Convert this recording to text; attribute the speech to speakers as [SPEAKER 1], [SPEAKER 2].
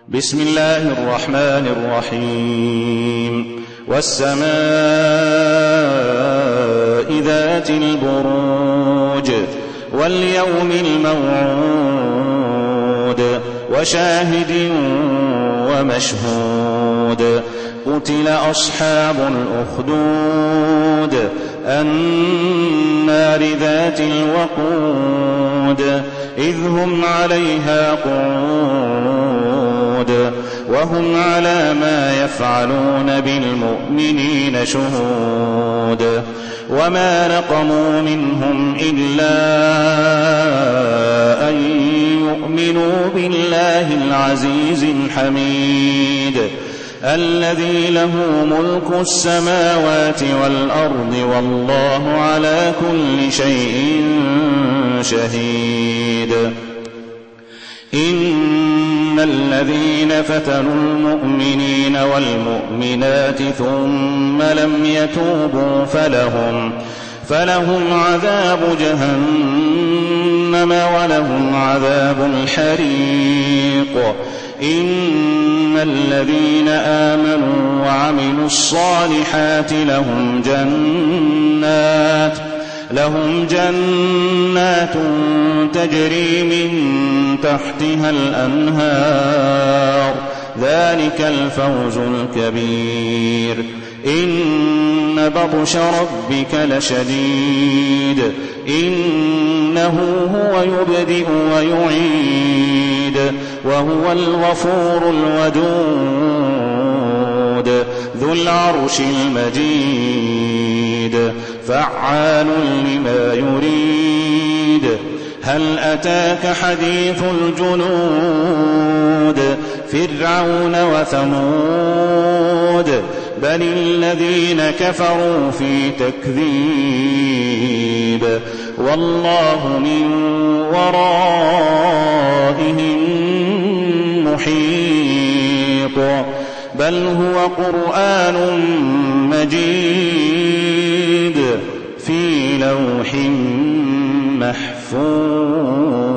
[SPEAKER 1] بسم الله الرحمن الرحيم والسماء ذات البروج واليوم الموعود وشاهد ومشهود قتل أصحاب الأخدود النار ذات الوقود إذ هم عليها قعود وهم على ما يفعلون بالمؤمنين شهود وما نقموا منهم إلا أن يؤمنوا بالله العزيز الحميد الذي له ملك السماوات والأرض والله على كل شيء شهيد. إن الذين فتنوا المؤمنين والمؤمنات ثم لم يتوبوا فلهم عذاب جهنم ولهم عذاب الحريق. إن الذين آمنوا وعملوا الصالحات لهم جنات تجري من تحتها الأنهار ذلك الفوز الكبير. إن بطش ربك لشديد إنه هو يبدئ ويعيد وهو الغفور الودود ذو العرش المجيد فعال لما يريد. هل أتاك حديث الجنود فرعون وثمود بل الذين كفروا في تكذيب والله من ورائهم محيط. بل هو قرآن مجيد في لوح محفوظ.